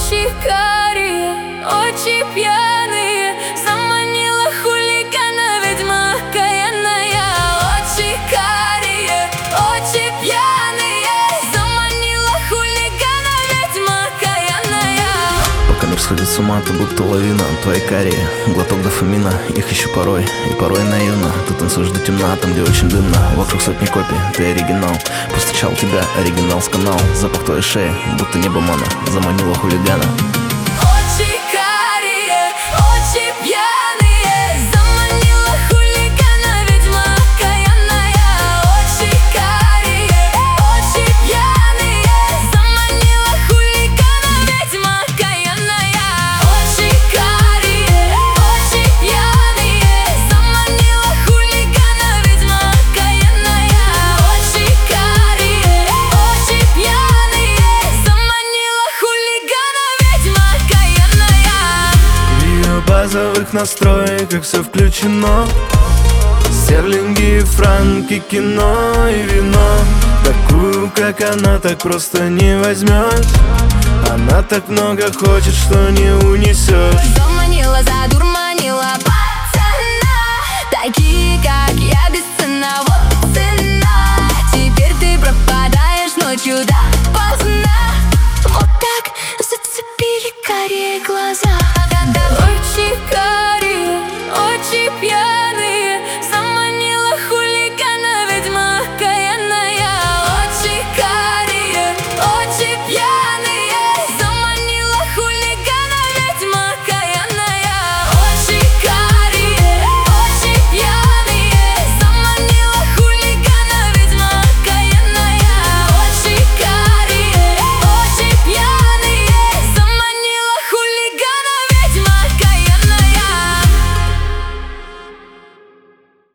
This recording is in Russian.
Очи карие, очи пьяные, заманила хулигана ведьма окаянная. Очи карие, очи пьяные, заманила хулигана ведьма окаянная. Пока мир сходит с ума, ты будто лавина. Твои карие, глоток дофамина. Их ищу порой, и порой наивно. Ты танцуешь до темна, там где очень дымно. Вокруг сотни копий, ты оригинал. Постучал тебя, оригинал с канал. Запах твоей шеи, будто небо мана, заманила хулигана. Очи карие, очи пьяные, заманила хулигана ведьма окаянная. Очи карие, очи пьяные, заманила хулигана ведьма окаянная. Очи карие, очи пьяные, заманила хулигана ведьма окаянная. Очи карие, очи пьяные, заманила хулигана ведьма окаянная. В ее базовых настройках все включено. Стерлинги, франки, кино и вино. Такую, как она, так просто не возьмешь. Она так много хочет, что не унесешь. Заманила, задурманила.